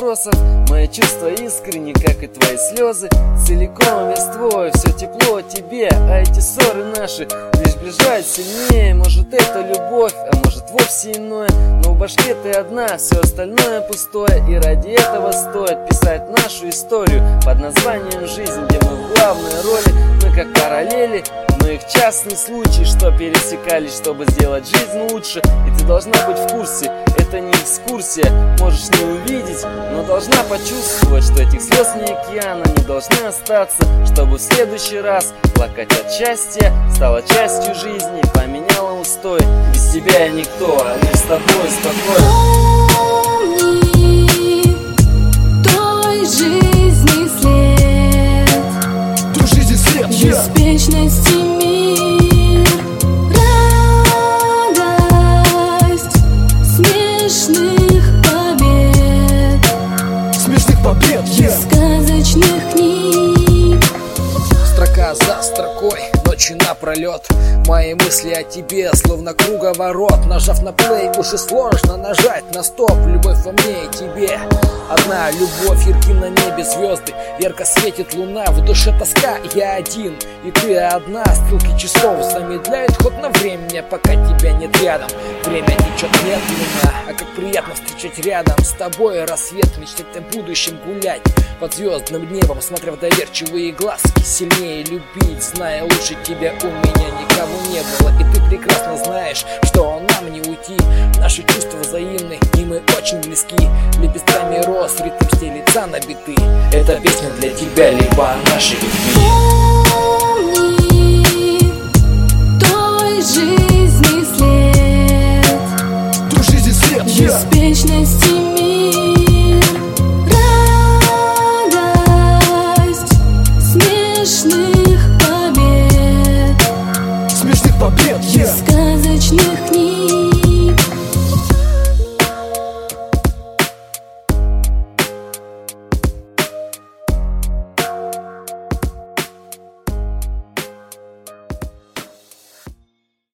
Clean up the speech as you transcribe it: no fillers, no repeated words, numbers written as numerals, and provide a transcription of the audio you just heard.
вопросов. Мои чувства искренни, как и твои слезы. Целиком весь твой, все тепло о тебе. А эти ссоры наши лишь сближают сильнее. Может это любовь, а может вовсе иное. Но в башке ты одна, все остальное пустое. И ради этого стоит писать нашу историю под названием «Жизнь», где мы в главной роли. Мы как параллели, но их частный случай, что пересекались, чтобы сделать жизнь лучше. И ты должна быть в курсе, это не экскурсия. Можешь не увидеть, но должна почувствовать, что этих слез не океан, они должны остаться, чтобы в следующий раз плакать от счастья стала частью жизни, поменяла устой. Без тебя я никто, а лишь с тобой спокойно. Помни той жизни след, той жизни след, беспечности мир, радость смешных побед, сказочных книг. Строка за строкой, ночи напролет, мои мысли о тебе словно круговорот. Нажав на плей, уж и сложно нажать на стоп. Любовь во мне и тебе одна любовь, ярки на небе звезды, ярко светит луна, в душе тоска, я один и ты одна. Стрелки часов замедляют ход на время, пока тебя нет рядом. Время течет медленно, а как приятно встречать рядом с тобой рассвет, мечтать о будущем, гулять под звездным небом, смотря в доверчивые глазки, сильнее любить, зная лучше тебя у меня никого не было. И ты прекрасно знаешь, что нам не уйти, наши чувства взаимны и мы очень близки. Лепестками роз в ритм стелится на биты, эта песня для тебя, либо о нашей любви. Помни той жизни след, той жизни след, беспечности